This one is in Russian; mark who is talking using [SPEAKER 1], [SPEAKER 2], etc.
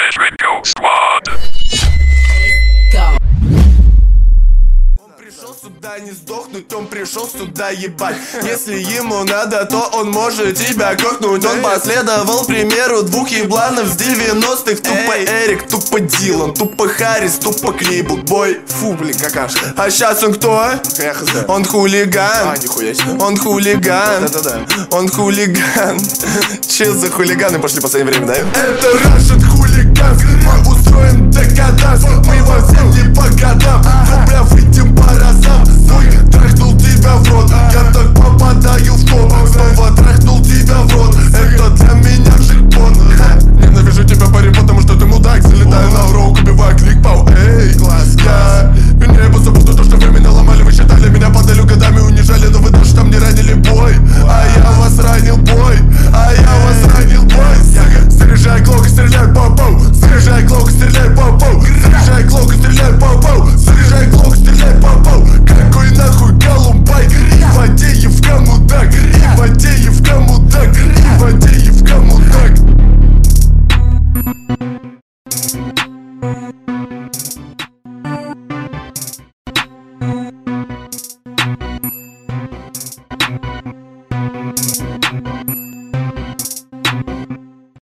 [SPEAKER 1] Go Squad.
[SPEAKER 2] Пришел сюда не сдохнуть, он пришел сюда ебать. Если ему надо, то он может тебя кокнуть. Он последовал примеру двух ебланов с 90-х. Тупо Эрик, тупо Дилан, тупо Харрис, тупо Клейбл Бой.
[SPEAKER 3] Фу, блин, какашка.
[SPEAKER 2] А сейчас он кто?
[SPEAKER 3] Я хз.
[SPEAKER 2] Он хулиган.
[SPEAKER 3] А, нихуя себе.
[SPEAKER 2] Он хулиган.
[SPEAKER 3] Да-да-да.
[SPEAKER 2] Он хулиган. Че за хулиганы пошли в последнее время, да?
[SPEAKER 3] Это Russian